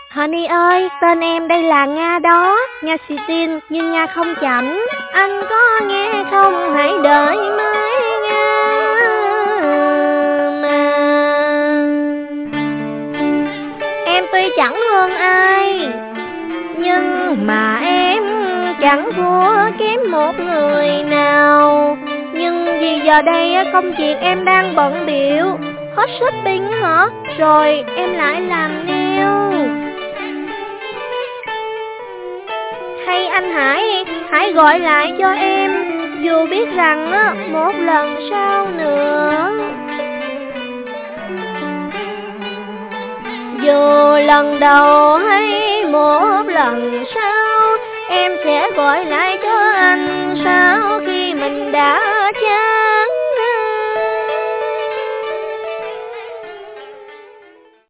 Honey ơi, tên em đây là Nga đó, Nga xì tin nhưng Nga không chậm. Anh có nghe không, hãy đợi mai Nga mà. Em tuy chẳng hơn ai, nhưng mà em chẳng thua kém một người nào. Nhưng vì giờ đây công việc em đang bận bịu. Hết shopping hả? Rồi em lại làm nail. Hay anh hãy gọi lại cho em, dù biết rằng một lần sau nữa. Dù lần đầu hay một lần sau, em sẽ gọi lại cho anh sau khi mình đã